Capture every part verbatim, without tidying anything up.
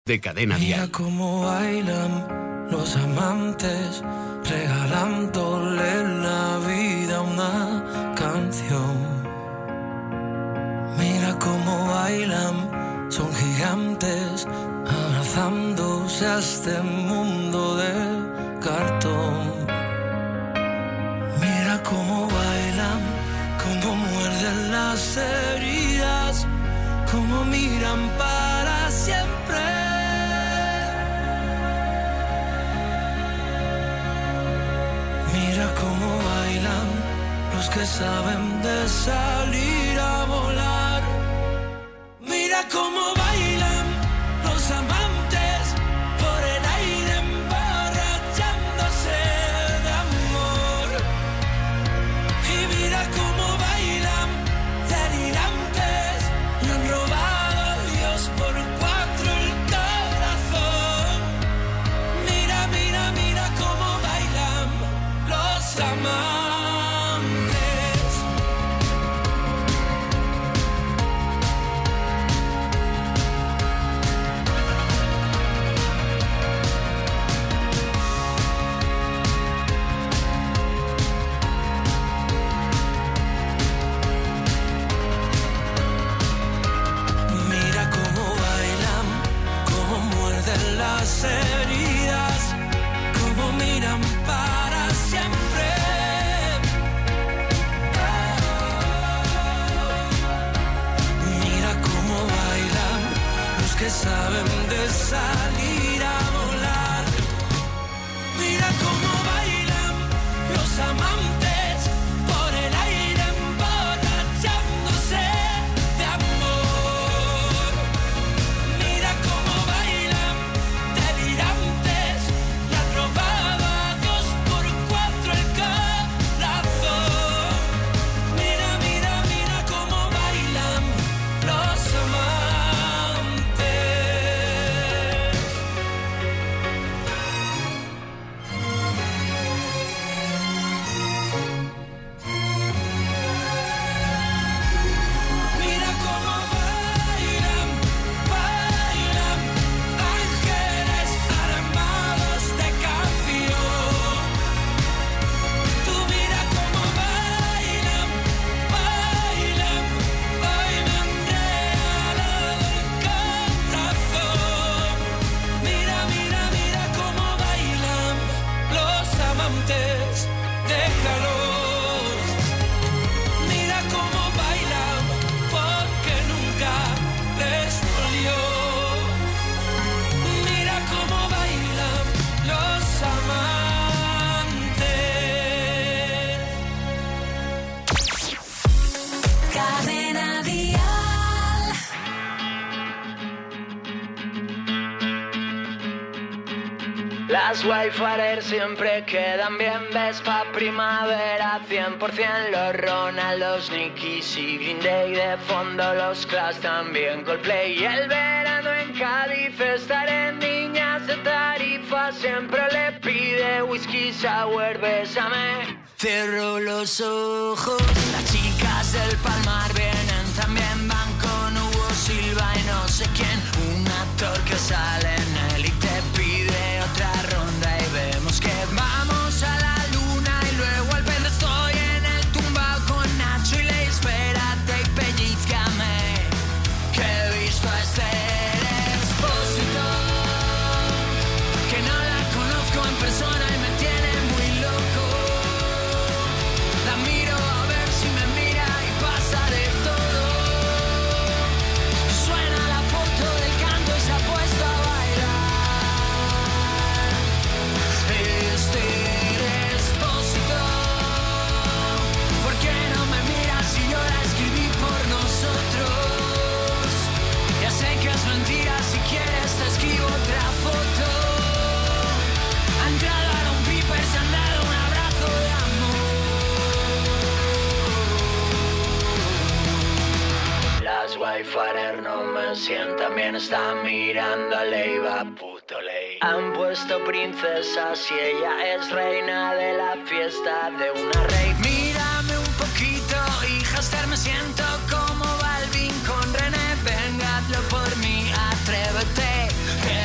de Cadena Dial. Mira cómo bailan los amantes, regalándole la vida a una canción. Mira cómo bailan, son gigantes, abrazándose a este mundo de cartón. Mira cómo bailan, cómo muerden las heridas, cómo miran para siempre. Mira cómo bailan los que saben de salir a volar. Mira cómo bailan los amantes por el aire emborrachándose de amor. Y mira cómo bailan delirantes, le han robado a Dios por cuatro el corazón. Mira, mira, mira cómo bailan los amantes. Las heridas, como miran para siempre. Mira cómo bailan los que saben de salir a volar. Mira cómo bailan los amantes por el aire emborrachándose de amor. Mira cómo bailan delirantes, le han robado a Dios por cuatro el corazón. Mira, mira, mira cómo bailan los amantes. Mira cómo bailan, bailan ángeles armados de canción. Tú mira cómo bailan, bailan, bailan regalado el corazón. Mira, mira, mira cómo bailan los amantes, déjalos. Mira cómo bailan porque nunca les dolió. Mira cómo bailan los amantes. Cadena Dial. Las Wayfarer siempre quedan bien, Vespa primavera cien por ciento, los Ronaldos, Nickies y Green Day, de fondo los Clash, también Coldplay. Y el verano en Cádiz estaré, niñas de Tarifa siempre le pide whisky sour, bésame. Cierro los ojos, las chicas del Palmar vienen también, van con Hugo Silva y no sé quién, un actor que sale en él y te pide otra ronda y vemos que vamos a la luna y luego al verde estoy en el tumbao con Nacho y le espérate y pellizcame, que he visto a Esther Expósito, que no la conozco en persona y me tiene muy loco. La miro a ver si me mira y pasa de todo. Suena la foto del canto y se ha puesto a bailar. Este Expósito, ¿por qué no me miras si yo la escribí por nosotros? Ya sé que es mentira, si quieres te escribo otra foto. Ha entrado a un piper, se han dado un abrazo de amor. Las Wayfarer no me sientan bien, están mirando a Leiva, puto ley. Han puesto princesa si ella es reina de la fiesta de una rey. Mírame un poquito, hija Esther, me siento como Balvin con René. Venga, hazlo por mí, atrévete, que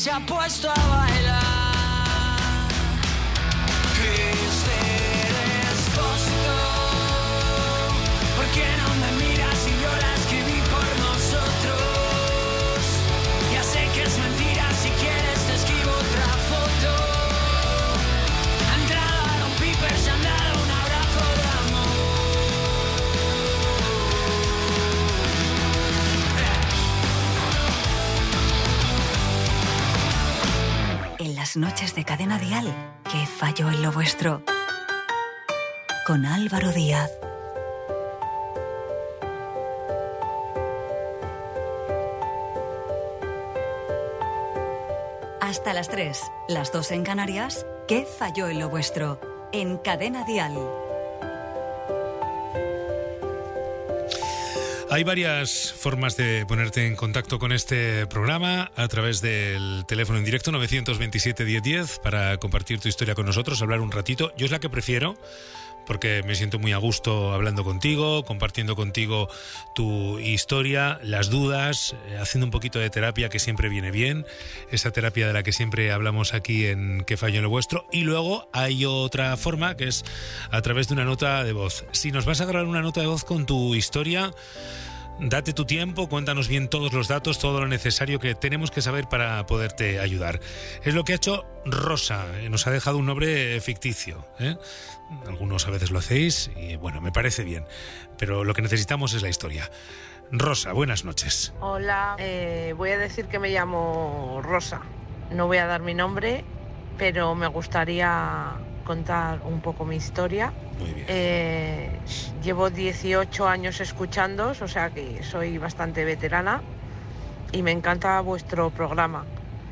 se ha puesto a bailar. Crister Expósito, ¿por qué no me miras si yo la escribí por nosotros? Ya sé que es mentira, si quieres te escribo otra foto. Ha entrado Aaron Piper, se han dado un abrazo de amor. En las noches de Cadena Dial, ¿qué falló en lo vuestro? Con Álvaro Díaz. Hasta las tres, las dos en Canarias, ¿qué falló en lo vuestro? En Cadena Dial. Hay varias formas de ponerte en contacto con este programa a través del teléfono en directo nueve dos siete, diez diez para compartir tu historia con nosotros, hablar un ratito. Yo es la que prefiero porque me siento muy a gusto hablando contigo, compartiendo contigo tu historia, las dudas, haciendo un poquito de terapia que siempre viene bien, esa terapia de la que siempre hablamos aquí en ¿Qué fallo en lo vuestro? Y luego hay otra forma que es a través de una nota de voz. Si nos vas a grabar una nota de voz con tu historia, date tu tiempo, cuéntanos bien todos los datos, todo lo necesario que tenemos que saber para poderte ayudar. Es lo que ha hecho Rosa, nos ha dejado un nombre ficticio, ¿eh? Algunos a veces lo hacéis y bueno, me parece bien, pero lo que necesitamos es la historia. Rosa, buenas noches. Hola, eh, voy a decir que me llamo Rosa. No voy a dar mi nombre, pero me gustaría contar un poco mi historia. Muy bien. Eh, llevo dieciocho años escuchándoos, o sea que soy bastante veterana y me encanta vuestro programa.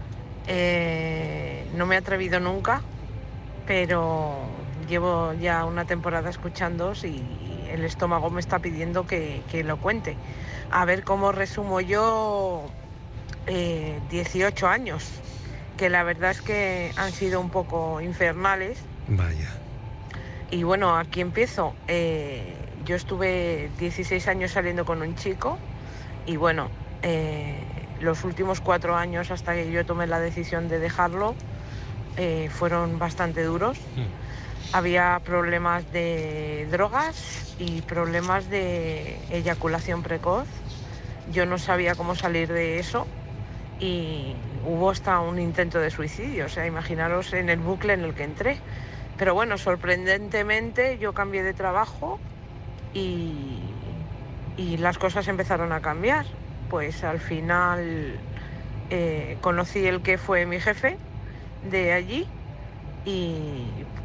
Eh, no me he atrevido nunca, pero llevo ya una temporada escuchándoos y el estómago me está pidiendo que, que lo cuente. A ver cómo resumo yo eh, dieciocho años, que la verdad es que han sido un poco infernales. Vaya. Y bueno, aquí empiezo. Eh, yo estuve dieciséis años saliendo con un chico y bueno, eh, los últimos cuatro años hasta que yo tomé la decisión de dejarlo eh, fueron bastante duros. Mm. Había problemas de drogas y problemas de eyaculación precoz. Yo no sabía cómo salir de eso y hubo hasta un intento de suicidio. O sea, imaginaros en el bucle en el que entré. Pero bueno, sorprendentemente yo cambié de trabajo y, y las cosas empezaron a cambiar. Pues al final eh, conocí el que fue mi jefe de allí y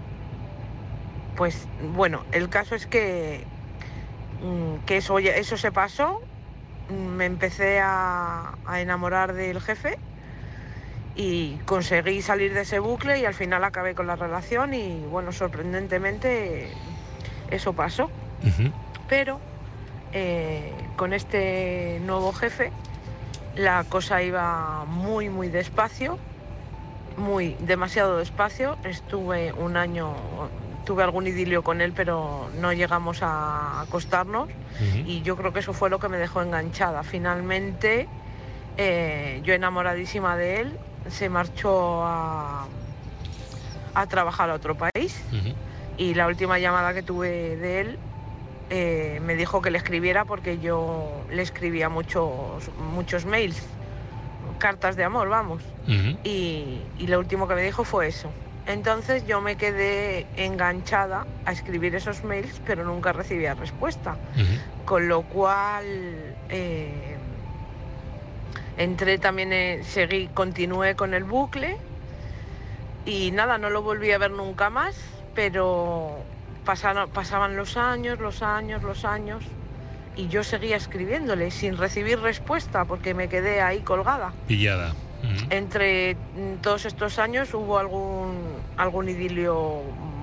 pues bueno, el caso es que, que eso, eso se pasó, me empecé a, a enamorar del jefe y conseguí salir de ese bucle y al final acabé con la relación y bueno, sorprendentemente eso pasó. Uh-huh. Pero eh, con este nuevo jefe la cosa iba muy muy despacio, muy demasiado despacio. Estuve un año, tuve algún idilio con él, pero no llegamos a acostarnos. Uh-huh. Y yo creo que eso fue lo que me dejó enganchada. Finalmente eh, yo enamoradísima de él, se marchó a, a trabajar a otro país. Uh-huh. Y la última llamada que tuve de él eh, me dijo que le escribiera porque yo le escribía muchos, muchos mails, cartas de amor, vamos. Uh-huh. y, y lo último que me dijo fue eso. Entonces yo me quedé enganchada a escribir esos mails, pero nunca recibía respuesta. Uh-huh. Con lo cual eh, entré también, eh, seguí, continué con el bucle y nada, no lo volví a ver nunca más, pero pasaron, pasaban los años, los años, los años y yo seguía escribiéndole sin recibir respuesta porque me quedé ahí colgada. Pillada. Uh-huh. Entre todos estos años hubo algún, algún idilio,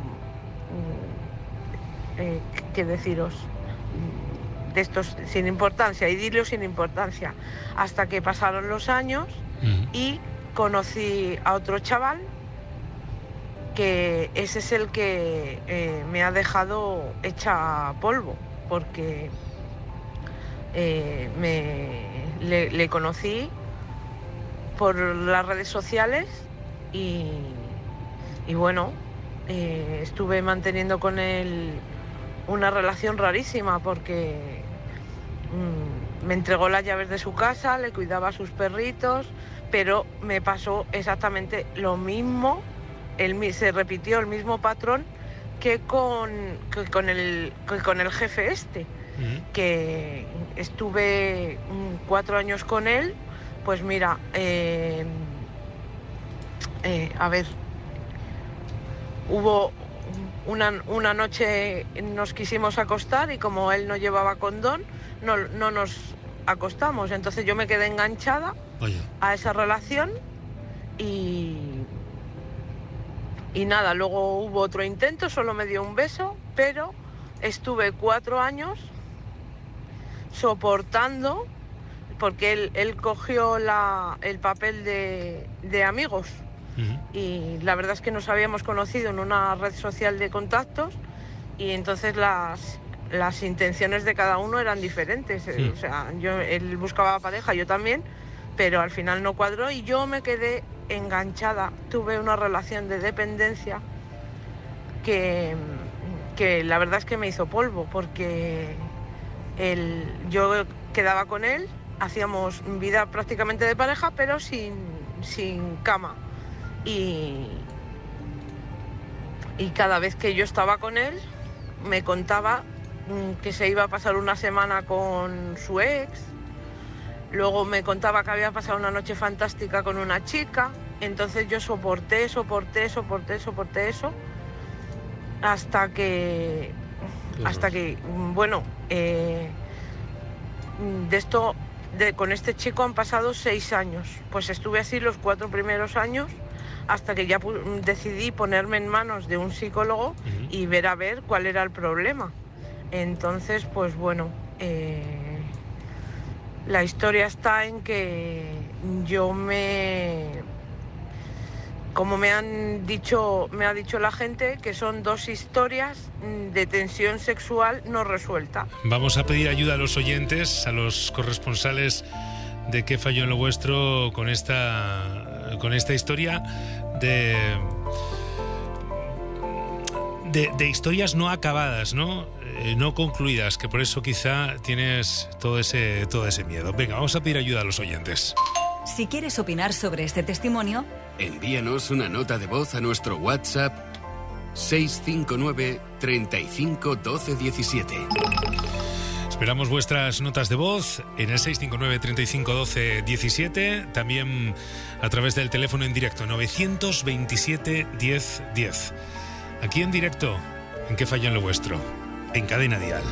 eh, qué deciros, de estos sin importancia, idilio sin importancia, hasta que pasaron los años. Uh-huh. Y conocí a otro chaval, que ese es el que eh, me ha dejado hecha polvo, porque eh, me, le, le conocí por las redes sociales y, y bueno, eh, estuve manteniendo con él una relación rarísima porque mmm, me entregó las llaves de su casa, le cuidaba a sus perritos, pero me pasó exactamente lo mismo, el, se repitió el mismo patrón que con, que con, el, que con el jefe este, uh-huh. que estuve mmm, cuatro años con él. Pues mira, eh, eh, a ver, hubo una, una noche nos quisimos acostar y como él no llevaba condón, no, no nos acostamos. Entonces yo me quedé enganchada Oye. a esa relación y, y nada, luego hubo otro intento, solo me dio un beso, pero estuve cuatro años soportando, porque él, él cogió la, el papel de, de amigos uh-huh. y la verdad es que nos habíamos conocido en una red social de contactos y entonces las, las intenciones de cada uno eran diferentes. Sí. O sea, yo, él buscaba pareja, yo también, pero al final no cuadró y yo me quedé enganchada. Tuve una relación de dependencia que, que la verdad es que me hizo polvo, porque él, yo quedaba con él, hacíamos vida prácticamente de pareja, pero sin, sin cama. Y, y cada vez que yo estaba con él, me contaba que se iba a pasar una semana con su ex, luego me contaba que había pasado una noche fantástica con una chica. Entonces yo soporté, soporté, soporté, soporté eso, hasta que, hasta que, bueno, eh, de esto... De, con este chico han pasado seis años, pues estuve así los cuatro primeros años hasta que ya pu- decidí ponerme en manos de un psicólogo uh-huh. y ver a ver cuál era el problema. Entonces, pues bueno, eh, la historia está en que yo me... Como me han dicho, me ha dicho la gente, que son dos historias de tensión sexual no resuelta. Vamos a pedir ayuda a los oyentes, a los corresponsales de Qué falló en lo vuestro con esta, con esta historia de, de, de historias no acabadas, ¿no? Eh, no concluidas, que por eso quizá tienes todo ese, todo ese miedo. Venga, vamos a pedir ayuda a los oyentes. Si quieres opinar sobre este testimonio, envíanos una nota de voz a nuestro WhatsApp seis cinco nueve, treinta y cinco, doce, diecisiete. Esperamos vuestras notas de voz en el seis cinco nueve, treinta y cinco, doce, diecisiete, también a través del teléfono en directo novecientos veintisiete, diez, diez. Aquí en directo, en Qué falló en lo vuestro, en Cadena Dial.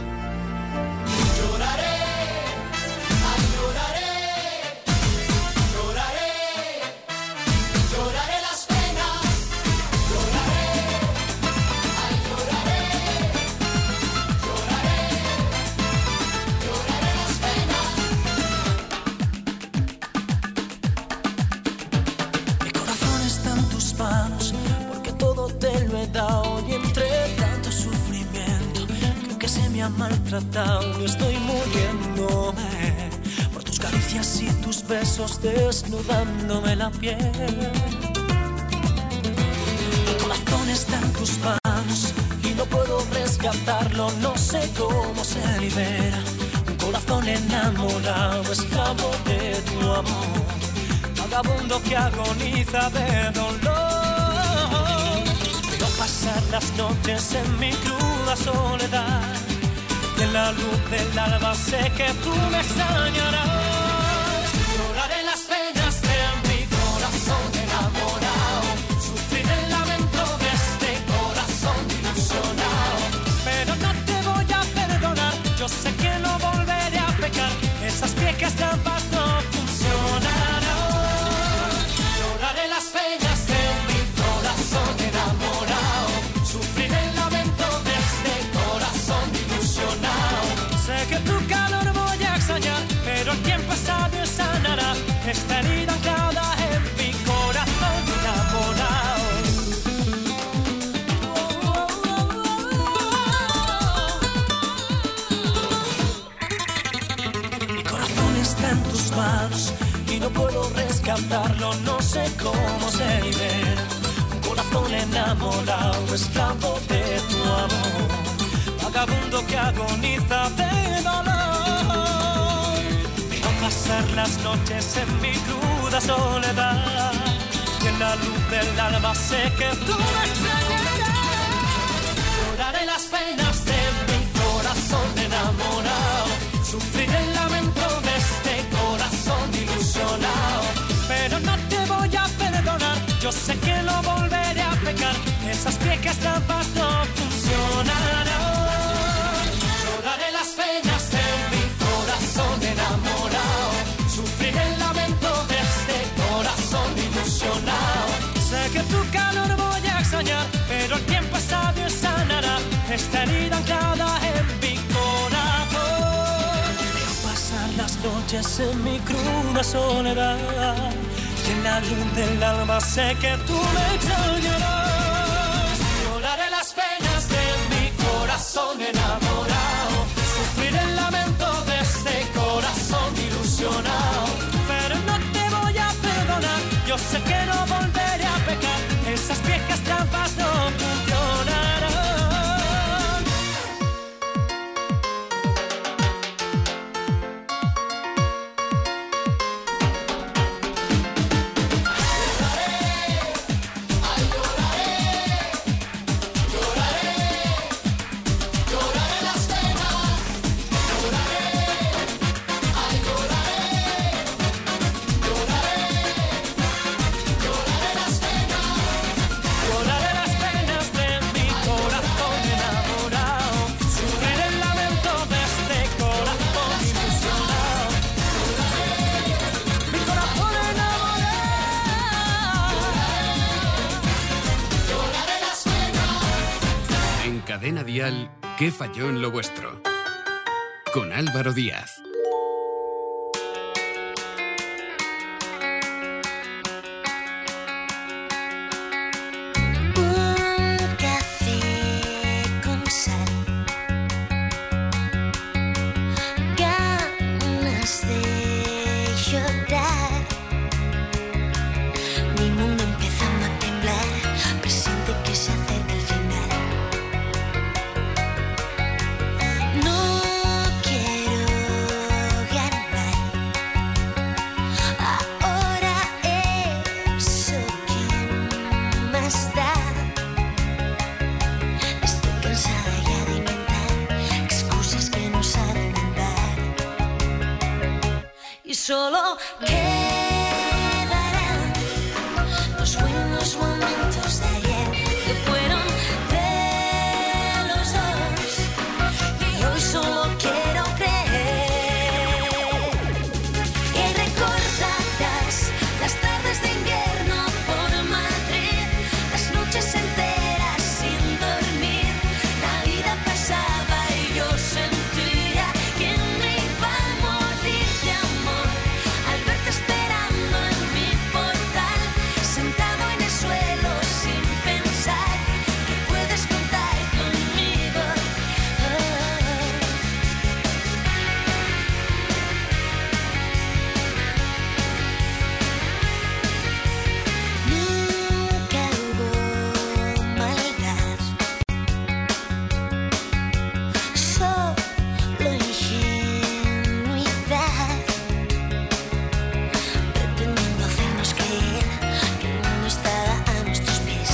Maltratado, estoy muriéndome por tus caricias y tus besos desnudándome la piel. El corazón está en tus manos y no puedo rescatarlo, no sé cómo se libera. Un corazón enamorado, esclavo de tu amor, vagabundo que agoniza de dolor. Veo pasar las noches en mi cruda soledad. En la luz del alba sé que tú me extrañarás. Lloraré las penas de mi corazón enamorado, sufrir el lamento de este corazón ilusionado. Pero no te voy a perdonar, yo sé que no volveré a pecar, esas viejas trampas no funcionarán. Lloraré las penas de mi corazón enamorado, sufrir el lamento de este corazón ilusionado. Sé que tu calor voy a extrañar, pero el tiempo sabio sanará esta herida anclada en mi corazón enamorado. Mi corazón está en tus manos y no puedo rescatar. contarlo, no sé cómo se libera. Un corazón enamorado, esclavo de tu amor, vagabundo que agoniza de dolor. Veo pasar las noches en mi cruda soledad, y en la luz del alma sé que tú me extrañarás. Lloraré las penas de mi corazón enamorado, sufriré el lamento de este corazón ilusionado, pero no te voy a perdonar, yo sé que no volveré a pecar, esas viejas trampas no funcionarán. Lloraré las penas de mi corazón enamorado, sufriré el lamento de este corazón ilusionado, sé que tu calor voy a extrañar, pero el tiempo es sabio y sanará esta herida anclada en mi corazón. Veo pasar las noches en mi cruda soledad, y en la luz del alma sé que tú me extrañarás. Lloraré las penas de mi corazón enamorado, sufriré el lamento de este corazón ilusionado, pero no te voy a perdonar, yo sé que no volveré a pecar, esas viejas trampas no funcionarán. Cadena Dial, ¿qué falló en lo vuestro? Con Álvaro Díaz. Un café con sal, ganas de llorar, mi mundo empezando a temblar, presiente que se acerca el final. Solo quedarán los buenos momentos de ayer, que fueron de los dos, y hoy solo quiero creer que recordarás las tardes de invierno por Madrid, las noches enteras sin dormir, la vida pasaba y yo sentía que me iba a morir de amor. Esperando en mi portal, sentado en el suelo sin pensar que puedes contar conmigo. Oh. Nunca hubo maldad, solo ingenuidad, pretendiendo hacernos creer que el mundo estaba a nuestros pies.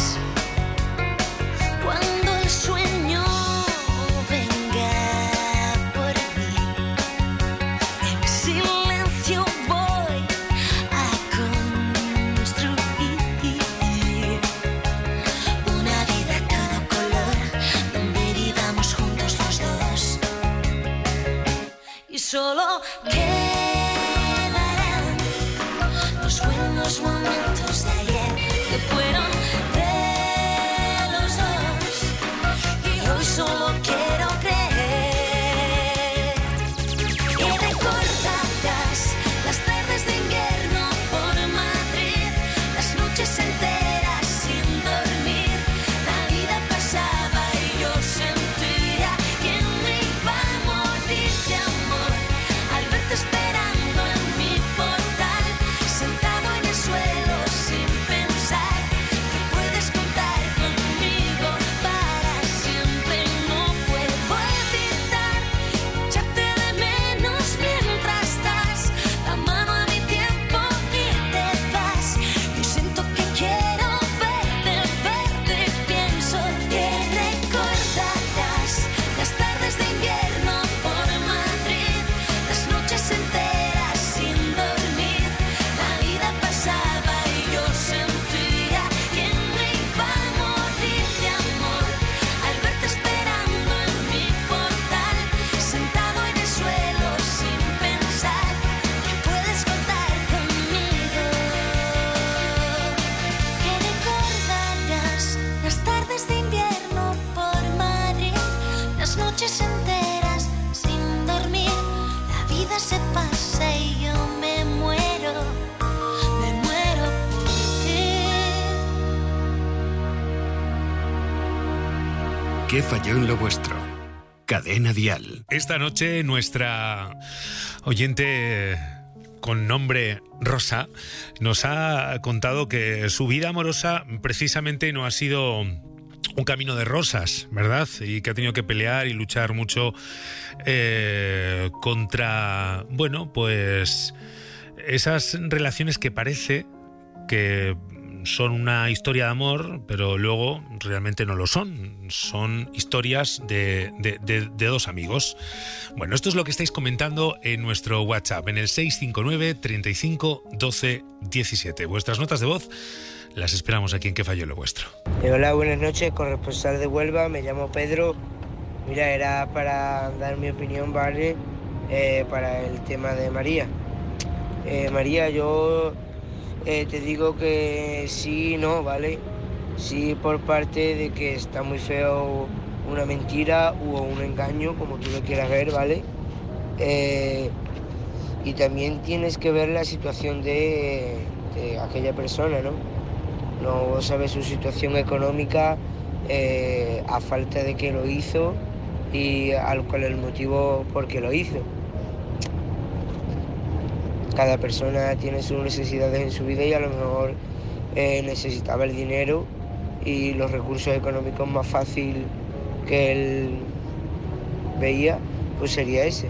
Cuando el sueño venga por mí, en silencio voy a construir una vida a todo color, donde vivamos juntos los dos, y solo quedarán los buenos momentos de ayer, que fueron de los dos, y hoy solo quiero creer que recordarás las tardes de invierno por Madrid, las noches enteras sin dormir, la vida pasaba y yo sentía que me iba a morir de amor, al verte esperando en mi portal, sentado en el las noches enteras sin dormir. La vida se pasa y yo me muero, me muero por ti. ¿Qué falló en lo vuestro? Cadena Dial. Esta noche nuestra oyente con nombre Rosa nos ha contado que su vida amorosa precisamente no ha sido un camino de rosas, ¿verdad? Y que ha tenido que pelear y luchar mucho eh, contra, bueno, pues esas relaciones que parece que son una historia de amor, pero luego realmente no lo son. Son historias de, de, de, de dos amigos. Bueno, esto es lo que estáis comentando en nuestro WhatsApp, en el seis cinco nueve, treinta y cinco, doce, diecisiete. Vuestras notas de voz las esperamos aquí en ¿Qué falló en lo vuestro? Eh, hola, buenas noches, corresponsal de Huelva, me llamo Pedro. Mira, era para dar mi opinión, ¿vale? Eh, para el tema de María. Eh, María, yo... Eh, te digo que sí, no, ¿vale? Sí, por parte de que está muy feo una mentira o un engaño, como tú lo quieras ver, ¿vale? Eh, y también tienes que ver la situación de, de aquella persona, ¿no? No sabes su situación económica, eh, a falta de que lo hizo y al cual el motivo por qué lo hizo. Cada persona tiene sus necesidades en su vida y a lo mejor eh, necesitaba el dinero y los recursos económicos más fácil que él veía, pues sería ese.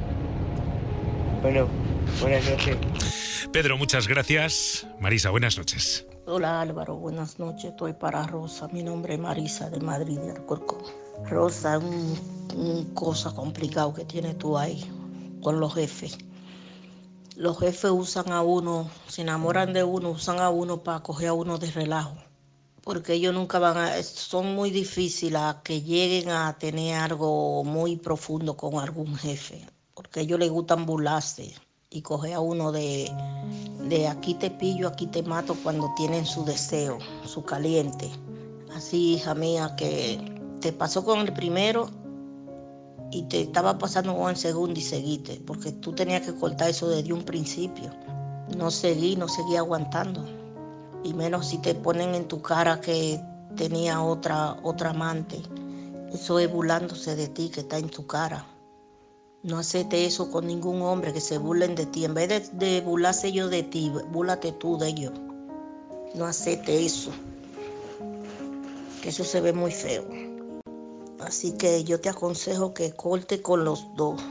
Bueno, buenas noches. Pedro, muchas gracias. Marisa, buenas noches. Hola Álvaro, buenas noches. Estoy para Rosa. Mi nombre es Marisa de Madrid, de Alcorcón. Rosa, un, un cosa complicado que tienes tú ahí con los jefes. Los jefes usan a uno, se enamoran de uno, usan a uno para coger a uno de relajo. Porque ellos nunca van a, son muy difíciles a que lleguen a tener algo muy profundo con algún jefe. Porque a ellos les gustan burlarse y coger a uno de, de aquí te pillo, aquí te mato cuando tienen su deseo, su caliente. Así, hija mía, que te pasó con el primero y te estaba pasando con el segundo y seguiste, porque tú tenías que cortar eso desde un principio. No seguí, no seguí aguantando. Y menos si te ponen en tu cara que tenía otra, otra amante. Eso es burlándose de ti, que está en tu cara. No aceptes eso con ningún hombre, que se burlen de ti. En vez de, de burlarse ellos de ti, búrlate tú de ellos. No aceptes eso, que eso se ve muy feo. Así que yo te aconsejo que corte con los dos,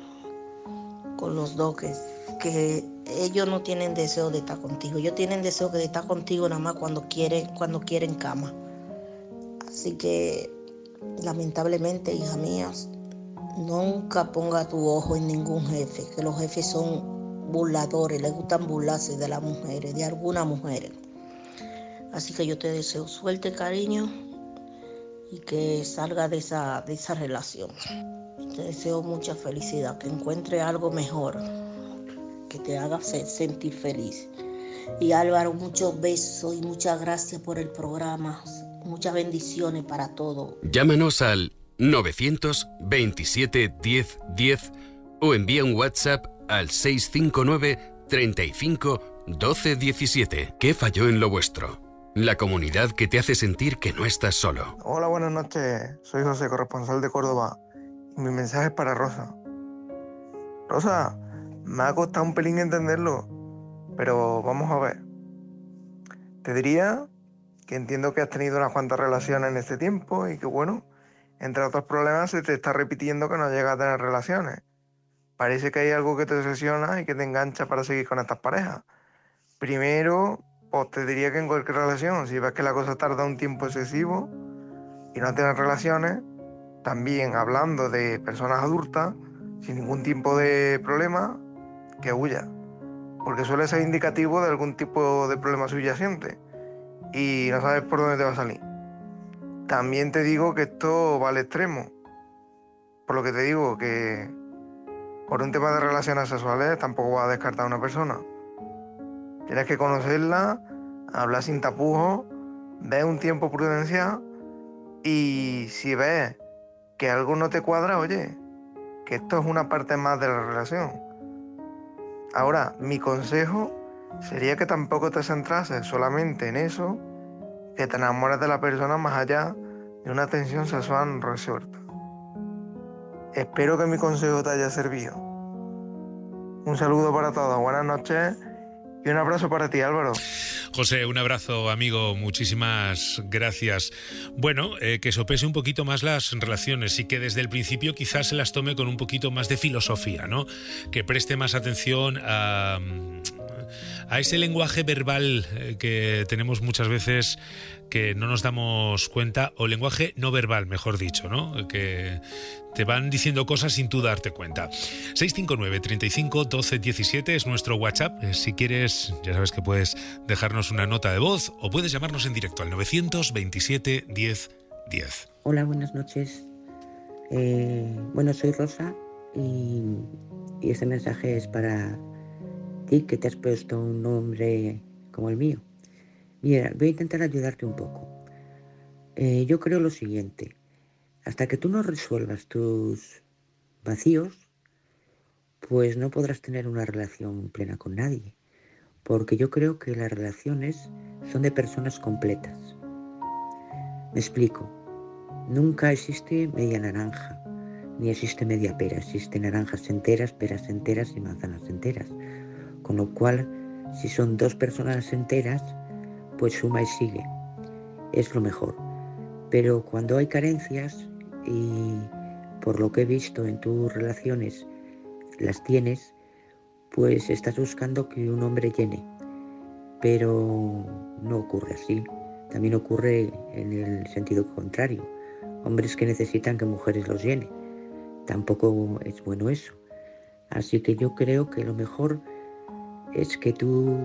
con los dos, que, que ellos no tienen deseo de estar contigo. Ellos tienen deseo de estar contigo nada más cuando quieren, cuando quieren cama. Así que, lamentablemente, hija mía, nunca ponga tu ojo en ningún jefe, que los jefes son burladores, les gustan burlarse de las mujeres, de algunas mujeres. Así que yo te deseo suerte, cariño, y que salga de esa, de esa relación. Te deseo mucha felicidad, que encuentre algo mejor, que te haga sentir feliz. Y Álvaro, muchos besos y muchas gracias por el programa. Muchas bendiciones para todos. Llámanos al novecientos veintisiete diez diez o envía un WhatsApp al seis cinco nueve, treinta y cinco, doce diecisiete. ¿Qué falló en lo vuestro? La comunidad que te hace sentir que no estás solo. Hola, buenas noches. Soy José, corresponsal de Córdoba. Y mi mensaje es para Rosa. Rosa, me ha costado un pelín entenderlo, pero vamos a ver. Te diría que entiendo que has tenido unas cuantas relaciones en este tiempo y que, bueno, entre otros problemas se te está repitiendo que no llegas a tener relaciones. Parece que hay algo que te obsesiona y que te engancha para seguir con estas parejas. Primero, pues te diría que en cualquier relación, si ves que la cosa tarda un tiempo excesivo y no tienes relaciones, también hablando de personas adultas, sin ningún tipo de problema, que huya. Porque suele ser indicativo de algún tipo de problema subyacente y no sabes por dónde te va a salir. También te digo que esto va al extremo. Por lo que te digo que por un tema de relaciones sexuales tampoco vas a descartar a una persona. Tienes que conocerla, hablar sin tapujos, ver un tiempo prudencia y si ves que algo no te cuadra, oye, que esto es una parte más de la relación. Ahora, mi consejo sería que tampoco te centrases solamente en eso, que te enamores de la persona más allá de una tensión sexual resuelta. Espero que mi consejo te haya servido. Un saludo para todos, buenas noches y un abrazo para ti, Álvaro. José, un abrazo, amigo, muchísimas gracias. Bueno, eh, que sopese un poquito más las relaciones y que desde el principio quizás se las tome con un poquito más de filosofía, ¿no? Que preste más atención a, a ese lenguaje verbal que tenemos muchas veces que no nos damos cuenta, o lenguaje no verbal, mejor dicho, ¿no? Que te van diciendo cosas sin tú darte cuenta. seis cinco nueve, treinta y cinco, doce, diecisiete es nuestro WhatsApp. Si quieres, ya sabes que puedes dejarnos una nota de voz o puedes llamarnos en directo al novecientos veintisiete diez diez. Hola, buenas noches. Eh, bueno, soy Rosa y, y este mensaje es para ti, que te has puesto un nombre como el mío. Mira, voy a intentar ayudarte un poco. Eh, yo creo lo siguiente. Hasta que tú no resuelvas tus vacíos, pues no podrás tener una relación plena con nadie. Porque yo creo que las relaciones son de personas completas. Me explico. Nunca existe media naranja, ni existe media pera. Existen naranjas enteras, peras enteras y manzanas enteras. Con lo cual, si son dos personas enteras, pues suma y sigue. Es lo mejor. Pero cuando hay carencias, y por lo que he visto en tus relaciones las tienes, pues estás buscando que un hombre llene. Pero no ocurre así. También ocurre en el sentido contrario. Hombres que necesitan que mujeres los llenen. Tampoco es bueno eso. Así que yo creo que lo mejor es que tú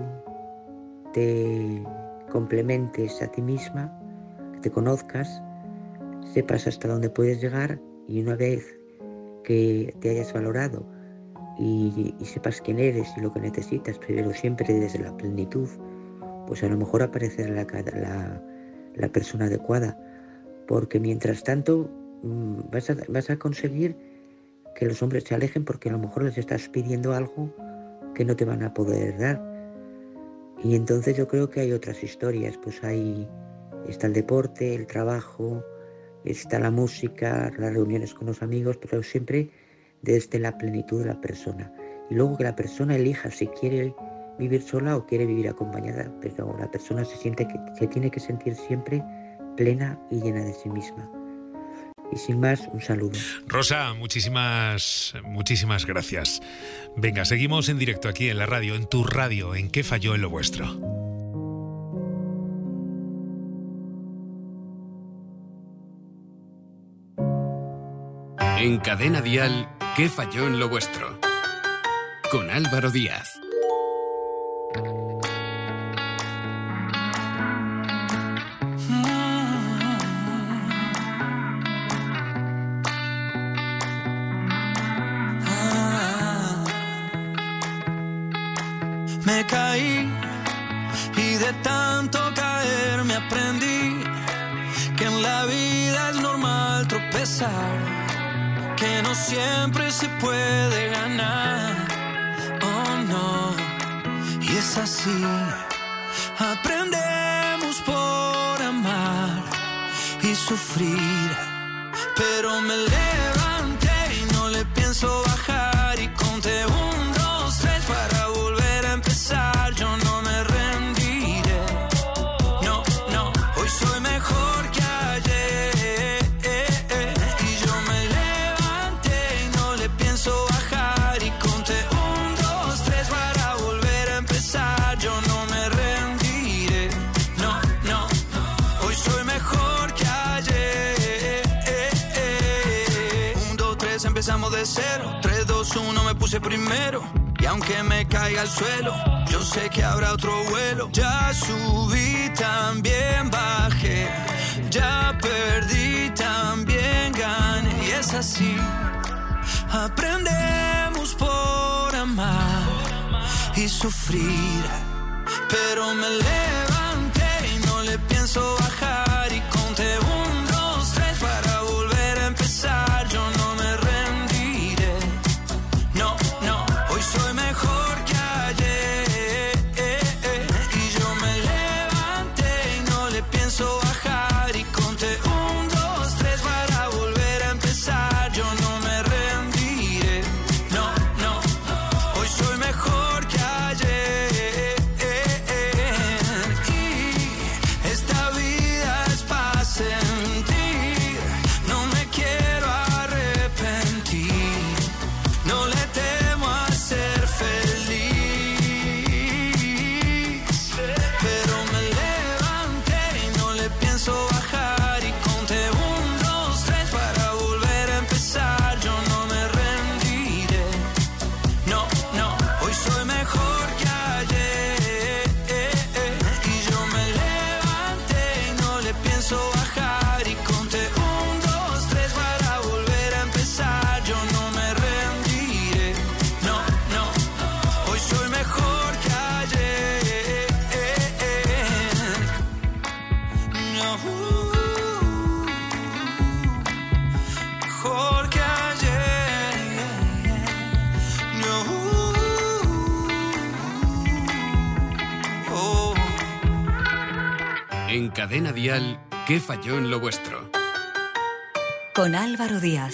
te complementes a ti misma, que te conozcas, sepas hasta dónde puedes llegar, y una vez que te hayas valorado y, y sepas quién eres y lo que necesitas, pero siempre desde la plenitud, pues a lo mejor aparecerá la, la, la persona adecuada, porque mientras tanto vas a, vas a conseguir que los hombres se alejen, porque a lo mejor les estás pidiendo algo que no te van a poder dar. Y entonces yo creo que hay otras historias, pues hay, está el deporte, el trabajo, está la música, las reuniones con los amigos, pero siempre desde la plenitud de la persona. Y luego que la persona elija si quiere vivir sola o quiere vivir acompañada, pero la persona se siente que se tiene que sentir siempre plena y llena de sí misma. Y sin más, un saludo. Rosa, muchísimas, muchísimas gracias. Venga, seguimos en directo aquí en la radio, en tu radio, en ¿Qué falló en lo vuestro? En Cadena Dial, ¿Qué falló en lo vuestro? Con Álvaro Díaz. Me caí y de tanto caer me aprendí que en la vida es normal tropezar, que no siempre se puede ganar, oh no, y es así, aprendemos por amar y sufrir, pero me levanté y no le pienso bajar y conté un, dos, tres para volver a empezar, yo no me rendiré, no, no, hoy soy mejor que ayer, y yo me levanté y no le pienso bajar y conté un, dos, tres para volver a empezar, yo no me rendiré, no, no, hoy soy mejor que ayer, un, dos, tres, empezamos de cero, tres, dos, uno, me puse primero. Y aunque me caiga al suelo, yo sé que habrá otro vuelo. Ya subí, también bajé. Ya perdí, también gané. Y es así, aprendemos por amar y sufrir. Pero me levanté y no le pienso bajar. Y conté un, dos, tres para volver a empezar. Cadena Dial, ¿qué falló en lo vuestro? Con Álvaro Díaz.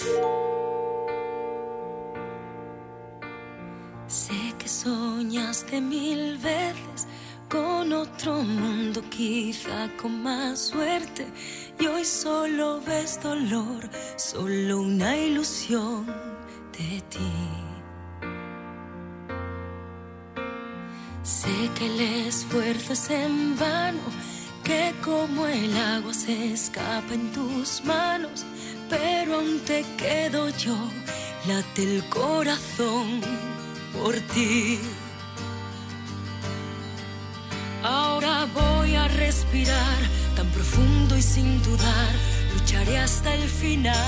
Sé que soñaste mil veces con otro mundo, quizá con más suerte, y hoy solo ves dolor, solo una ilusión de ti. Sé que el esfuerzo es en vano, que como el agua se escapa en tus manos, pero aún te quedo yo, late el corazón por ti. Ahora voy a respirar tan profundo y sin dudar, lucharé hasta el final.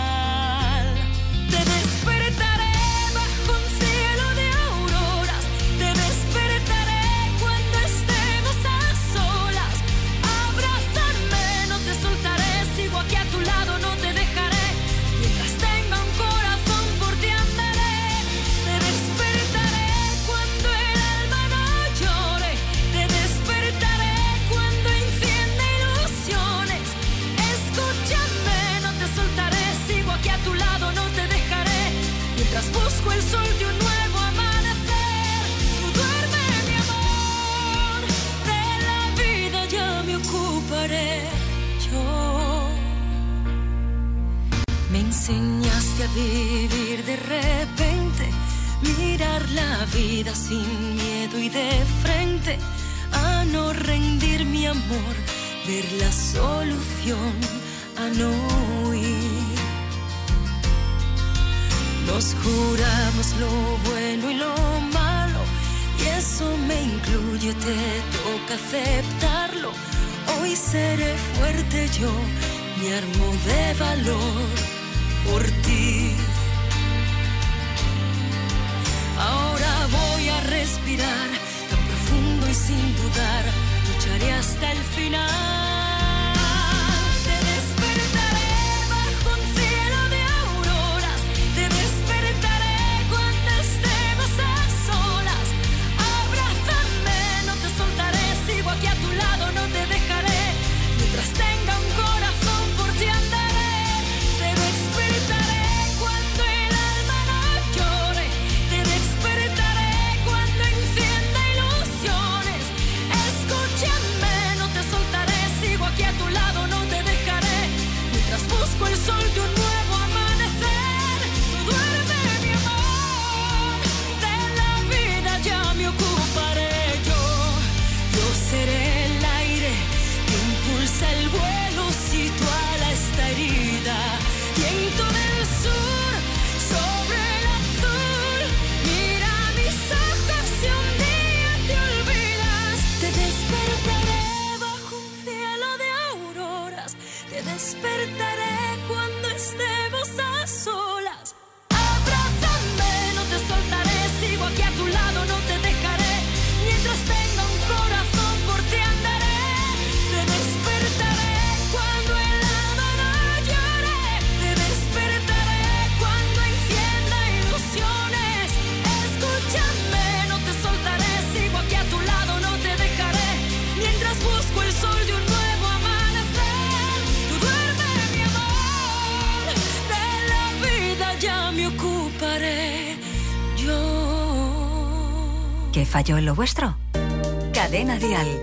Te despertaré bajo un cielo de auroras, te despertaré cuando estemos a solas. Abrázame, no te soltaré, sigo aquí a tu lado, no te dejaré. Mientras tenga un corazón por ti andaré. Te despertaré cuando el alma no llore, te despertaré cuando encienda ilusiones. Escúchame, no te soltaré, sigo aquí a tu lado, no te dejaré. Mientras busco el sol de un nuevo amanecer. Tú duerme, mi amor, de la vida ya me ocuparé yo. Me enseñaste a vivir de repente, mirar la vida sin miedo y de frente, a no rendir mi amor, ver la solución, a no huir. Nos juramos lo bueno y lo malo, y eso me incluye, te toca aceptarlo. Hoy seré fuerte yo, me armo de valor por ti. Ahora voy a respirar tan profundo y sin dudar, lucharé hasta el final. Te despertaré bajo un cielo de auroras, te despertaré cuando estemos a solas. Abrázame, no te soltaré, sigo aquí a tu lado, no te dejaré. Mientras tenga un corazón por ti andaré. Te despertaré cuando el alma no llore, te despertaré cuando encienda ilusiones. Escúchame, no te soltaré, sigo aquí a tu lado, no te dejaré. Mientras busco el sol de un nuevo amanecer. Tú duerme, mi amor, de la vida ya me ocuparé yo. Yo seré el aire que impulsa el vuelo, si tu ala está herida. Viento del sur sobre el azul, mira mis ojos si un día te olvidas. Te despertaré bajo un cielo de auroras, te despertaré cuando estemos a solas. Abrázame, no te soltaré, sigo aquí a tu lado, no te dejaré. Mientras tenga un corazón por ti andaré. Te despertaré cuando el alma no llore, te despertaré cuando encienda ilusiones. Escúchame, no te soltaré, sigo aquí a tu lado, no te dejaré. Mientras busco el sol de un nuevo amanecer. Tú duerme, mi amor, de la vida ya me ocuparé yo. ¿Qué falló en lo vuestro? Cadena Dial.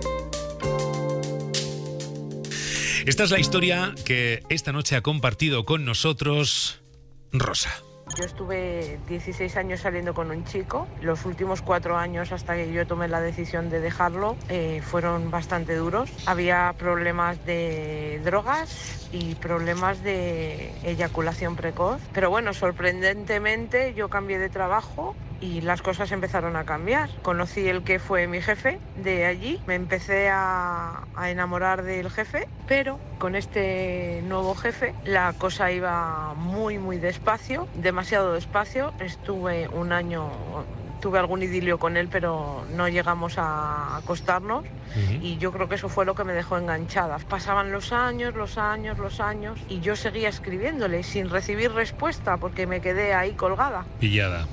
Esta es la historia que esta noche ha compartido con nosotros Rosa. Yo estuve dieciséis años saliendo con un chico. Los últimos cuatro años, hasta que yo tomé la decisión de dejarlo, eh, fueron bastante duros. Había problemas de drogas y problemas de eyaculación precoz. Pero bueno, sorprendentemente yo cambié de trabajo y las cosas empezaron a cambiar. Conocí el que fue mi jefe de allí, me empecé a, a enamorar del jefe, pero con este nuevo jefe la cosa iba muy muy despacio, demasiado despacio. Estuve un año, tuve algún idilio con él, pero no llegamos a acostarnos. Uh-huh. Y yo creo que eso fue lo que me dejó enganchada. Pasaban los años, los años, los años, y yo seguía escribiéndole sin recibir respuesta porque me quedé ahí colgada. Pillada.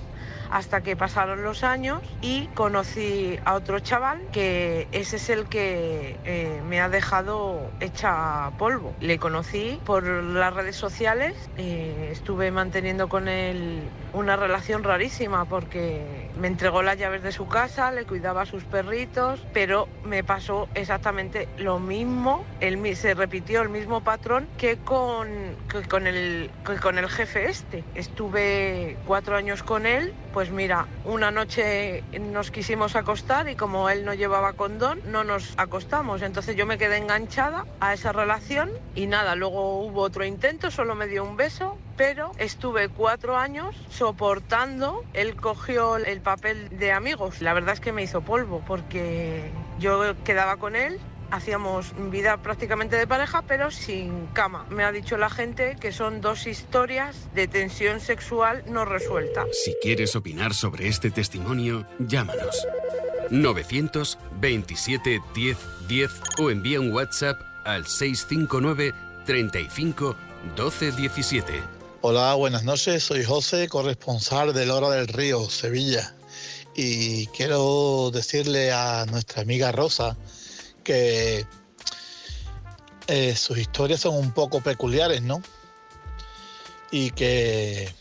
hasta que pasaron los años y conocí a otro chaval que ese es el que eh, me ha dejado hecha polvo. Le conocí por las redes sociales, eh, estuve manteniendo con él una relación rarísima porque me entregó las llaves de su casa, le cuidaba a sus perritos, pero me pasó exactamente lo mismo, el, se repitió el mismo patrón que con, que con, el, que con el jefe este. Estuve cuatro años con él, pues mira, una noche nos quisimos acostar y como él no llevaba condón, no nos acostamos, entonces yo me quedé enganchada a esa relación y nada, luego hubo otro intento, solo me dio un beso, pero estuve cuatro años soportando. Él cogió el papel de amigos. La verdad es que me hizo polvo porque yo quedaba con él, hacíamos vida prácticamente de pareja, pero sin cama. Me ha dicho la gente que son dos historias de tensión sexual no resuelta. Si quieres opinar sobre este testimonio, llámanos. novecientos veintisiete diez diez o envía un WhatsApp al seis cinco nueve treinta y cinco doce diecisiete. Hola, buenas noches. Soy José, corresponsal de Lora del Río, Sevilla. Y quiero decirle a nuestra amiga Rosa que eh, sus historias son un poco peculiares, ¿no? Y que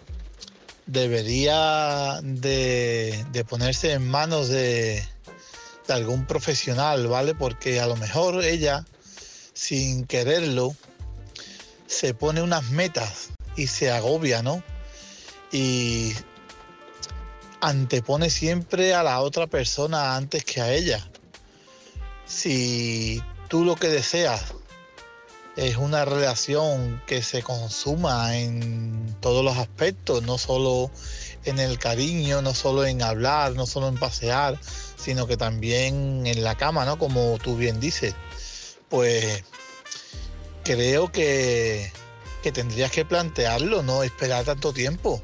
debería de, de ponerse en manos de, de algún profesional, ¿vale? Porque a lo mejor ella, sin quererlo, se pone unas metas y se agobia, ¿no? Y antepone siempre a la otra persona antes que a ella. Si tú lo que deseas es una relación que se consuma en todos los aspectos, no solo en el cariño, no solo en hablar, no solo en pasear, sino que también en la cama, ¿no? Como tú bien dices, pues creo que, que tendrías que plantearlo, no esperar tanto tiempo.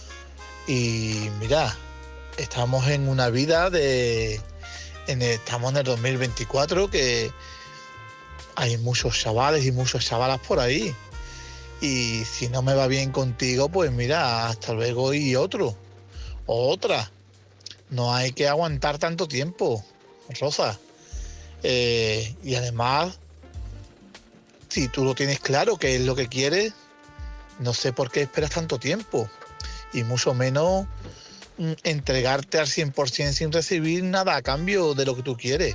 Y mira, estamos en una vida de... En el, estamos en el dos mil veinticuatro, que hay muchos chavales y muchas chavalas por ahí. Y si no me va bien contigo, pues mira, hasta luego y otro. O otra. No hay que aguantar tanto tiempo, Rosa. Eh, y además, si tú lo tienes claro qué es lo que quieres, no sé por qué esperas tanto tiempo. Y mucho menos mm, entregarte al cien por ciento sin recibir nada a cambio de lo que tú quieres.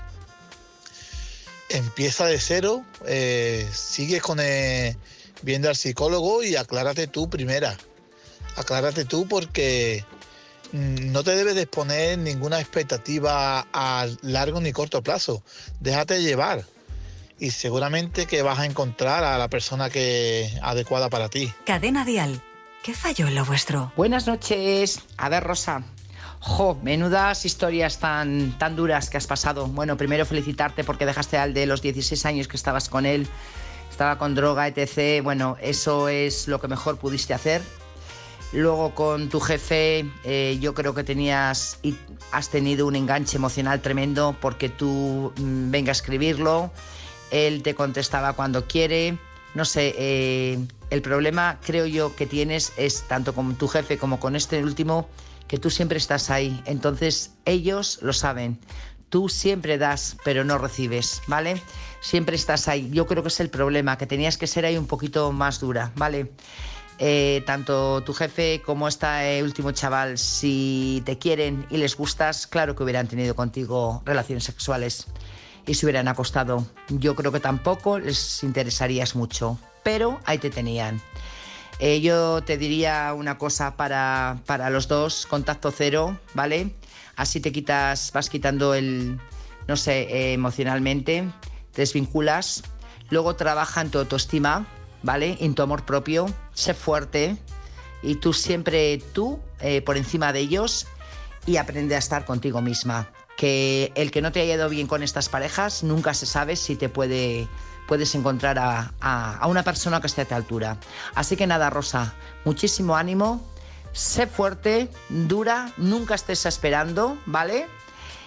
Empieza de cero, eh, sigue con el, viendo al psicólogo y aclárate tú primera. Aclárate tú porque mm, no te debes de exponer ninguna expectativa a largo ni corto plazo. Déjate llevar y seguramente que vas a encontrar a la persona que adecuada para ti. Cadena Dial. ¿Qué falló en lo vuestro? Buenas noches. A ver, Rosa. Jo, menudas historias tan, tan duras que has pasado. Bueno, primero felicitarte porque dejaste al de los dieciséis años que estabas con él. Estaba con droga, etcétera. Bueno, eso es lo que mejor pudiste hacer. Luego con tu jefe, eh, yo creo que tenías y has tenido un enganche emocional tremendo porque tú mmm, venga a escribirlo, él te contestaba cuando quiere. No sé, eh, el problema creo yo que tienes es tanto con tu jefe como con este último, que tú siempre estás ahí. Entonces ellos lo saben. Tú siempre das, pero no recibes, ¿vale? Siempre estás ahí. Yo creo que es el problema, que tenías que ser ahí un poquito más dura, ¿vale? Eh, tanto tu jefe como este último chaval, si te quieren y les gustas, claro que hubieran tenido contigo relaciones sexuales y se hubieran acostado. Yo creo que tampoco les interesarías mucho, pero ahí te tenían. Eh, yo te diría una cosa para, para los dos, contacto cero, ¿vale? Así te quitas, vas quitando el, no sé, eh, emocionalmente, te desvinculas. Luego trabaja en tu autoestima, ¿vale? En tu amor propio, sé fuerte y tú siempre, tú, eh, por encima de ellos, y aprende a estar contigo misma. Que el que no te haya ido bien con estas parejas, nunca se sabe si te puede, puedes encontrar a, a, a una persona que esté a tu altura. Así que nada, Rosa, muchísimo ánimo, sé fuerte, dura, nunca estés esperando, ¿vale?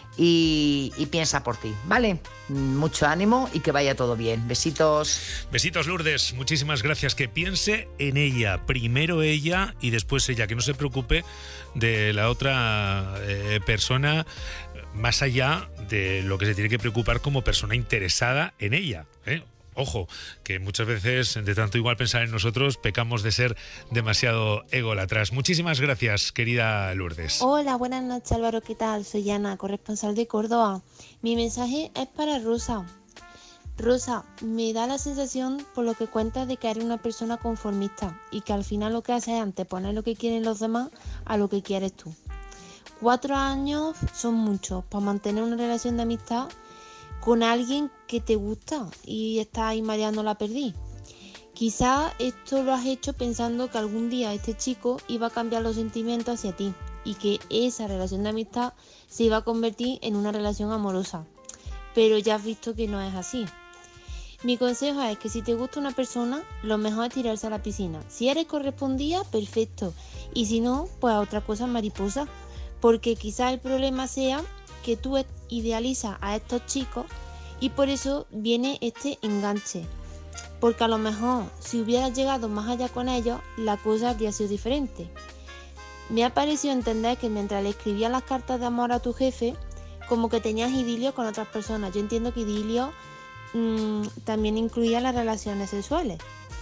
y, y piensa por ti, ¿vale? Mucho ánimo y que vaya todo bien. Besitos. Besitos, Lourdes. Muchísimas gracias. Que piense en ella. Primero ella y después ella. Que no se preocupe de la otra eh, persona, más allá de lo que se tiene que preocupar como persona interesada en ella, ¿eh? Ojo, que muchas veces, de tanto igual pensar en nosotros, pecamos de ser demasiado ególatras. Muchísimas gracias, querida Lourdes. Hola, buenas noches, Álvaro, ¿qué tal? Soy Ana, corresponsal de Córdoba. Mi mensaje es para Rosa. Rosa, me da la sensación, por lo que cuentas, de que eres una persona conformista y que al final lo que haces es anteponer lo que quieren los demás a lo que quieres tú. Cuatro años son muchos para mantener una relación de amistad con alguien que te gusta y estás ahí mareando la perdiz. Quizás esto lo has hecho pensando que algún día este chico iba a cambiar los sentimientos hacia ti y que esa relación de amistad se iba a convertir en una relación amorosa. Pero ya has visto que no es así. Mi consejo es que si te gusta una persona, lo mejor es tirarse a la piscina. Si eres correspondida, perfecto. Y si no, pues a otra cosa mariposa. Porque quizás el problema sea que tú idealizas a estos chicos y por eso viene este enganche. Porque a lo mejor si hubieras llegado más allá con ellos, la cosa habría sido diferente. Me ha parecido entender que mientras le escribías las cartas de amor a tu jefe, como que tenías idilio con otras personas. Yo entiendo que idilio mmm, también incluía las relaciones sexuales.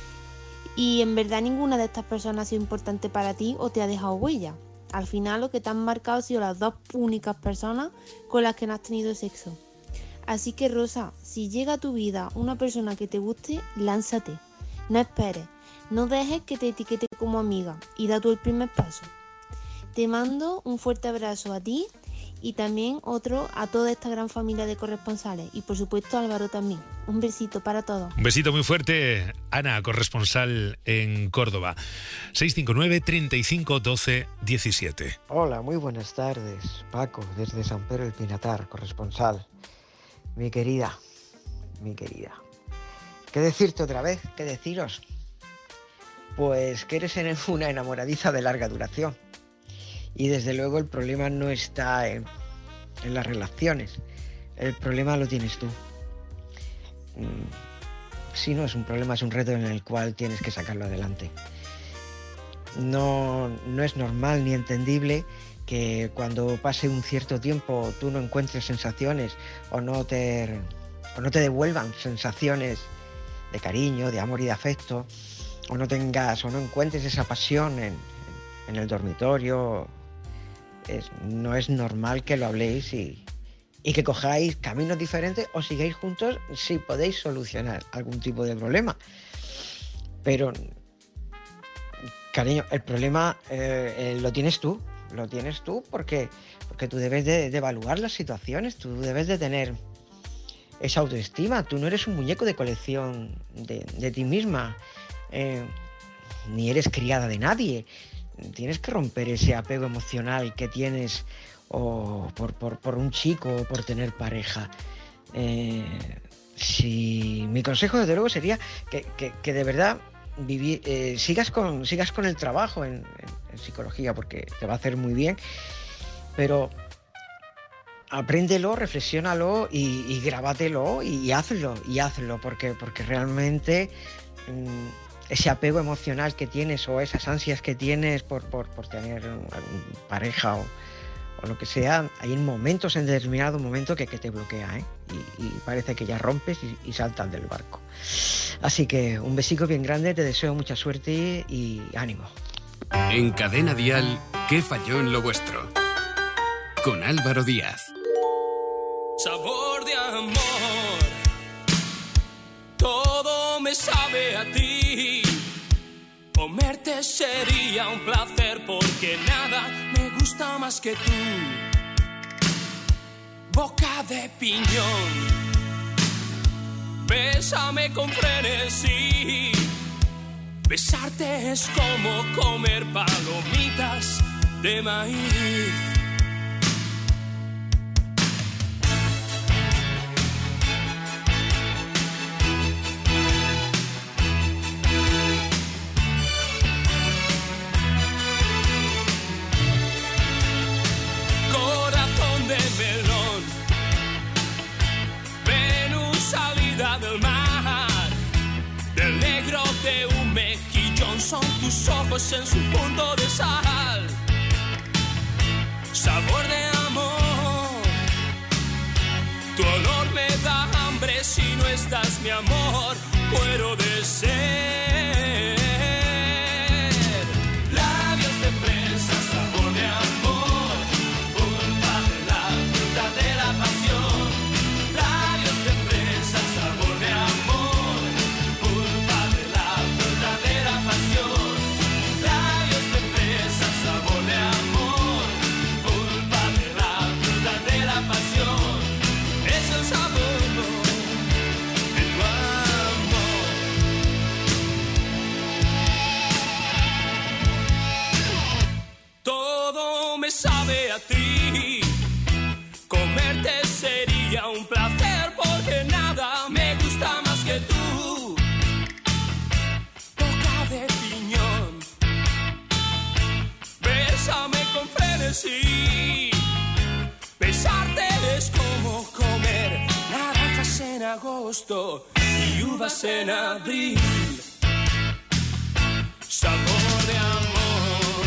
Y en verdad ninguna de estas personas ha sido importante para ti o te ha dejado huella. Al final lo que te han marcado han sido las dos únicas personas con las que no has tenido sexo. Así que Rosa, si llega a tu vida una persona que te guste, lánzate. No esperes, no dejes que te etiquete como amiga y da tú el primer paso. Te mando un fuerte abrazo a ti y también otro a toda esta gran familia de corresponsales y por supuesto a Álvaro también. Un besito para todos. Un besito muy fuerte, Ana, corresponsal en Córdoba. seis cinco nueve, treinta y cinco, doce, diecisiete. Hola, muy buenas tardes. Paco, desde San Pedro del Pinatar, corresponsal. Mi querida, mi querida. ¿Qué decirte otra vez? ¿Qué deciros? Pues que eres una enamoradiza de larga duración. Y desde luego el problema no está en, en las relaciones. El problema lo tienes tú. Si no es un problema, es un reto en el cual tienes que sacarlo adelante. No, no es normal ni entendible que cuando pase un cierto tiempo tú no encuentres sensaciones o no te, o no te devuelvan sensaciones de cariño, de amor y de afecto, o no tengas o no encuentres esa pasión en, en el dormitorio. Es, no es normal que lo habléis y, y que cojáis caminos diferentes o sigáis juntos si podéis solucionar algún tipo de problema. Pero, cariño, el problema eh, eh, lo tienes tú, lo tienes tú porque, porque tú debes de, de evaluar las situaciones, tú debes de tener esa autoestima. Tú no eres un muñeco de colección de, de ti misma, eh, ni eres criada de nadie. Tienes que romper ese apego emocional que tienes o por, por, por un chico o por tener pareja. Eh, si, mi consejo, desde luego, sería que, que, que de verdad vivi, eh, sigas, con, sigas con el trabajo en, en, en psicología, porque te va a hacer muy bien, pero apréndelo, reflexiónalo y, y grábatelo y, y hazlo, y hazlo, porque, porque realmente mmm, ese apego emocional que tienes o esas ansias que tienes por, por, por tener pareja o, o lo que sea, hay en momentos, en determinado momento que, que te bloquea, ¿eh? y, y parece que ya rompes y, y saltas del barco. Así que un besico bien grande, te deseo mucha suerte y ánimo. En Cadena Dial, ¿qué falló en lo vuestro? Con Álvaro Díaz. Sabor de amor, todo me sabe a ti. Comerte sería un placer porque nada me gusta más que tú. Boca de piñón, bésame con frenesí. Besarte es como comer palomitas de maíz. Corazón de melón, pasión son tus ojos en su punto de sal. Sabor de amor, tu olor me da hambre. Si no estás, mi amor, muero de sed. Labios de fresa, sabor de amor, pulpa de la fruta de la pasión. Labios de fresa, sabor de amor, pulpa de la fruta de la pasión. Labios de fresa, sabor de amor, pulpa de la fruta de la pasión. Es el sabor de tu amor. Todo me sabe a ti. Comerte sería un placer porque nada me gusta más que tú. Boca de piñón, bésame con frenesí. Besarte es como comer naranjas en agosto y uvas en abril. Sabor de amor,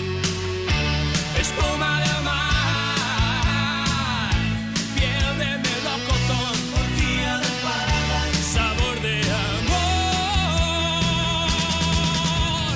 espuma de mar, piel de melocotón, orgía de parada. Sabor de amor.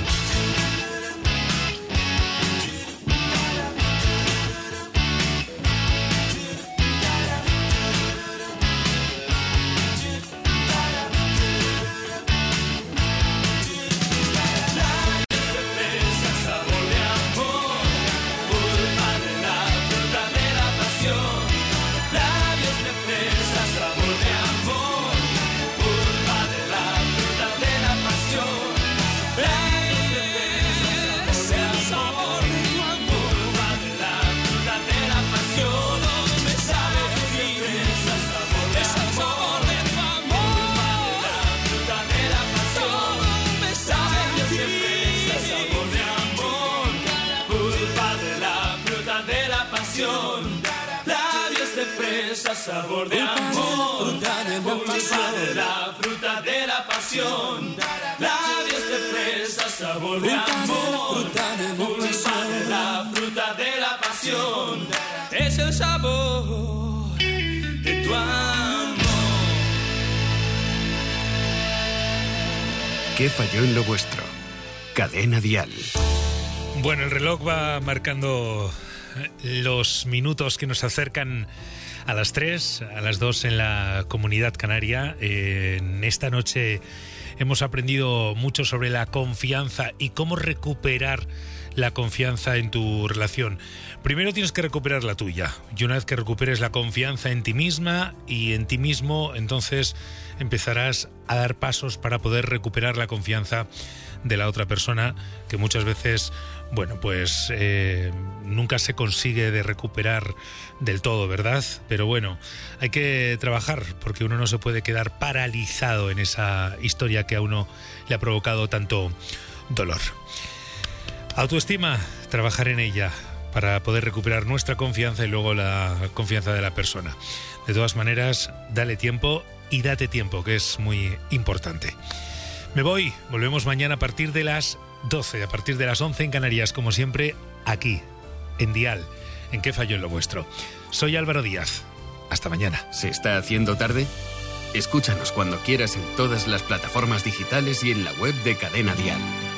Sabor de amor, pulpa de la fruta de la pasión. Labios de fresa, sabor de amor, pulpa de la fruta de la pasión. Labios de fresa, es el sabor de tu amor, pulpa de la fruta de la pasión. Todo me sabe a ti, sabor de amor, de tu amor, pulpa de la fruta de la pasión. Todo me sabe a ti, sabor de amor, pulpa de la fruta de la pasión. Labios de fresa, sabor de amor, pulpa de la fruta de la pasión. Labios de fresa, sabor de amor, pulpa de la fruta de la pasión. Es el sabor de tu amor. ¿Qué falló en lo vuestro? Cadena Dial. Bueno, el reloj va marcando los minutos que nos acercan a las tres, a las dos en la Comunidad Canaria. Eh, en esta noche hemos aprendido mucho sobre la confianza y cómo recuperar la confianza en tu relación. Primero tienes que recuperar la tuya, y una vez que recuperes la confianza en ti misma y en ti mismo, entonces empezarás a dar pasos para poder recuperar la confianza de la otra persona, que muchas veces, bueno, pues eh, nunca se consigue de recuperar del todo, ¿verdad? Pero bueno, hay que trabajar, porque uno no se puede quedar paralizado en esa historia que a uno le ha provocado tanto dolor. Autoestima, trabajar en ella para poder recuperar nuestra confianza y luego la confianza de la persona. De todas maneras, dale tiempo y date tiempo, que es muy importante. Me voy, volvemos mañana a partir de las doce, a partir de las once en Canarias, como siempre, aquí, en Dial, en ¿Qué falló en lo vuestro? Soy Álvaro Díaz. Hasta mañana. ¿Se está haciendo tarde? Escúchanos cuando quieras en todas las plataformas digitales y en la web de Cadena Dial.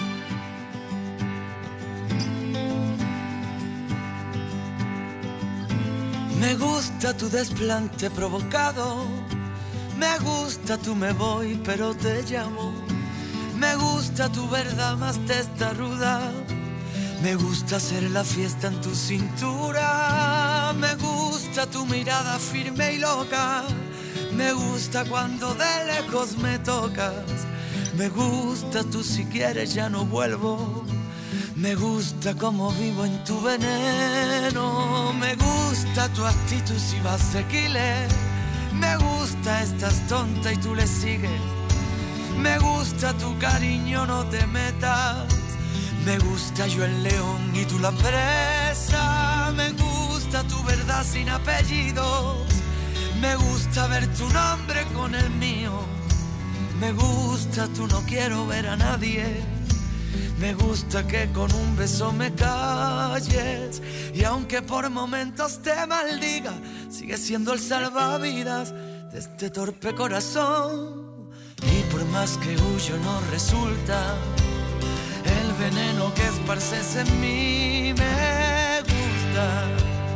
Me gusta tu desplante provocado, me gusta tu me voy pero te llamo, me gusta tu verdad más testaruda, me gusta hacer la fiesta en tu cintura, me gusta tu mirada firme y loca, me gusta cuando de lejos me tocas, me gusta tú si quieres ya no vuelvo. Me gusta cómo vivo en tu veneno, me gusta tu actitud si vas de killer, me gusta estás tonta y tú le sigues, me gusta tu cariño no te metas, me gusta yo el león y tú la presa, me gusta tu verdad sin apellidos, me gusta ver tu nombre con el mío, me gusta tú no quiero ver a nadie. Me gusta que con un beso me calles y aunque por momentos te maldiga, sigues siendo el salvavidas de este torpe corazón. Y por más que huyo no resulta, el veneno que esparces en mí me gusta,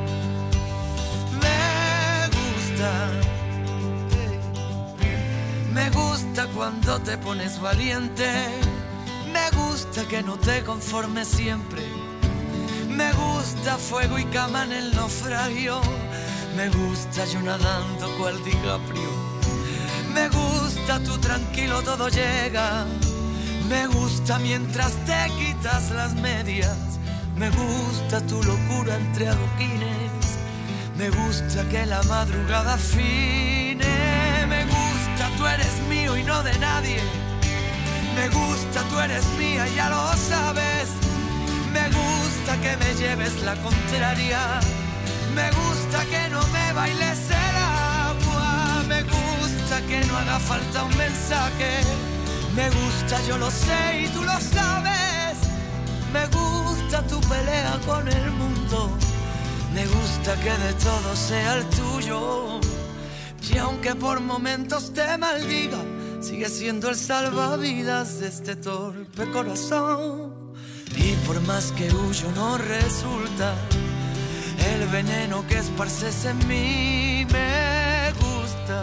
me gusta. Me gusta cuando te pones valiente, me gusta que no te conformes siempre, me gusta fuego y cama en el naufragio, me gusta yo nadando cual DiCaprio, me gusta tú tranquilo todo llega, me gusta mientras te quitas las medias, me gusta tu locura entre adoquines, me gusta que la madrugada afine, me gusta tú eres mío y no de nadie, me gusta tú eres mía y ya lo sabes, me gusta que me lleves la contraria, me gusta que no me bailes el agua, me gusta que no haga falta un mensaje, me gusta yo lo sé y tú lo sabes, me gusta tu pelea con el mundo, me gusta que de todo sea el tuyo. Y aunque por momentos te maldiga, sigue siendo el salvavidas de este torpe corazón. Y por más que huyo no resulta, el veneno que esparces en mí me gusta.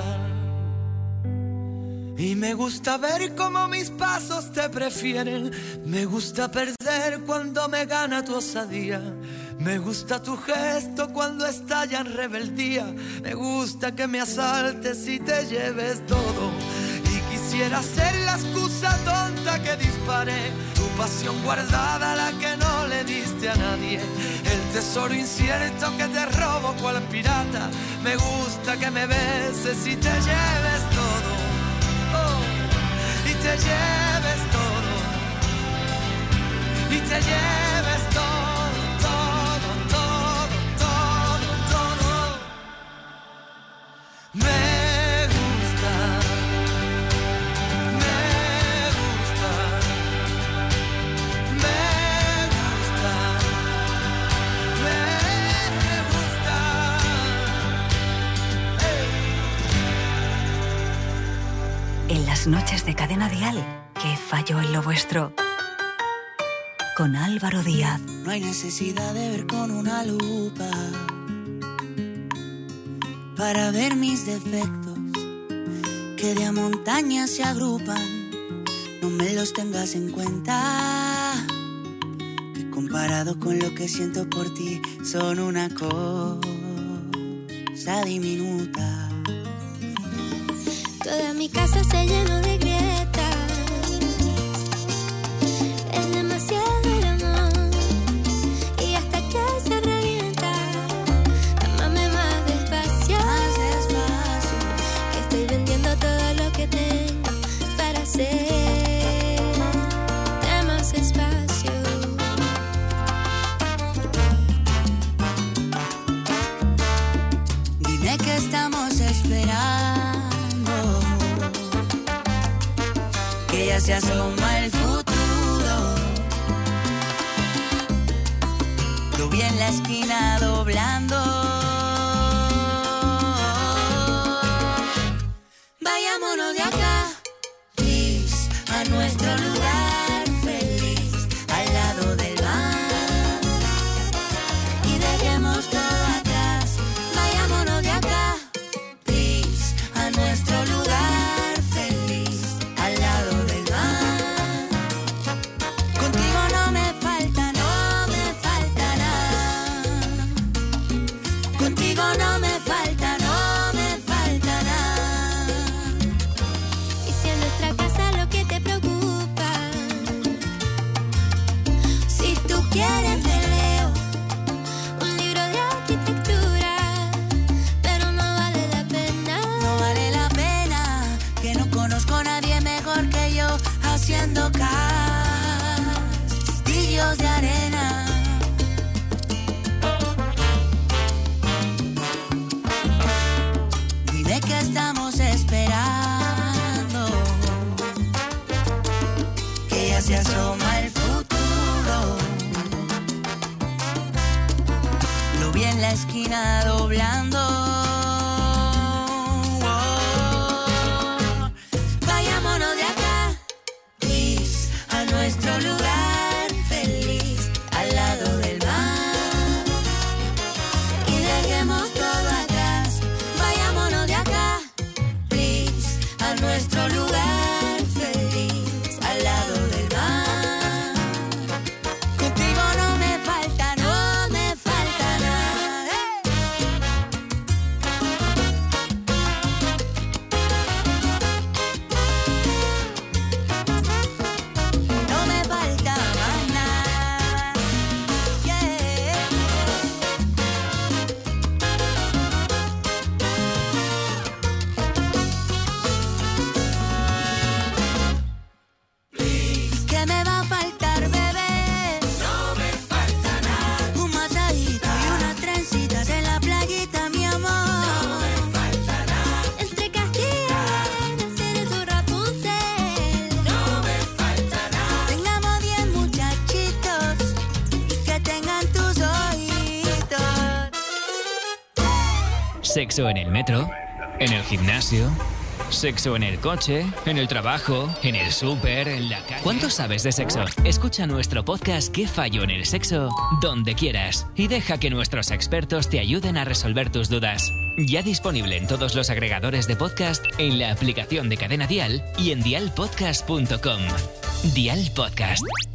Y me gusta ver cómo mis pasos te prefieren, me gusta perder cuando me gana tu osadía, me gusta tu gesto cuando estalla en rebeldía, me gusta que me asaltes y te lleves todo, y quisiera ser la excusa tonta que dispare, tu pasión guardada la que no le diste a nadie, el tesoro incierto que te robo cual pirata, me gusta que me beses y te lleves todo, oh, y te lleves todo, y te lleves todo. Me gusta, me gusta, me gusta, me gusta. En las noches de Cadena Dial, ¿qué falló en lo vuestro? Con Álvaro Díaz. No hay necesidad de ver con una lupa para ver mis defectos, que de a montañas se agrupan, no me los tengas en cuenta, que comparado con lo que siento por ti, son una cosa diminuta. Toda mi casa se llenó de grietas, es demasiado el amor, y hasta que se revienta, amame más despacio, más despacio, que estoy vendiendo todo lo que tengo para hacer más espacio. Dime que estamos esperando, que ya se asoma el futuro. Lo vi en la esquina doblando. Vayámonos de acá, please, a nuestro lugar feliz, al lado del mar, y dejemos todo atrás. Vayámonos de acá, please, a nuestro lugar feliz, al lado del mar. Contigo no me falta, no me falta nada. Contigo no me falta, no me falta nada. Y si en nuestra casa lo que te preocupa, Si tú quieres te leo un libro de arquitectura, pero no vale la pena. No vale la pena, que no conozco a nadie mejor que yo haciendo castillos de arena. Dime que estamos esperando, que ya se asoma el futuro. la esquina doblando. Oh, vayámonos de acá, please, a nuestro lugar feliz, al lado del mar, y dejemos todo atrás. Vayámonos de acá, please, a nuestro lugar feliz, al lado del mar. Contigo no me falta, no me falta nada. No me falta más nada. Yeah. ¿Qué me va a faltar, bebé? No me falta nada. Un masajito y unas trencitas en la playita, mi amor. No me falta nada. Entre Castilla y hacer tu Rapunzel. No me falta nada. Tengamos diez muchachitos que tengan tus ojitos. Sexo en el metro, en el gimnasio, sexo en el coche, en el trabajo, en el súper, en la calle. ¿Cuánto sabes de sexo? Escucha nuestro podcast ¿Qué fallo en el sexo? Donde quieras y deja que nuestros expertos te ayuden a resolver tus dudas. Ya disponible en todos los agregadores de podcast, en la aplicación de Cadena Dial y en dial podcast punto com. Dial Podcast.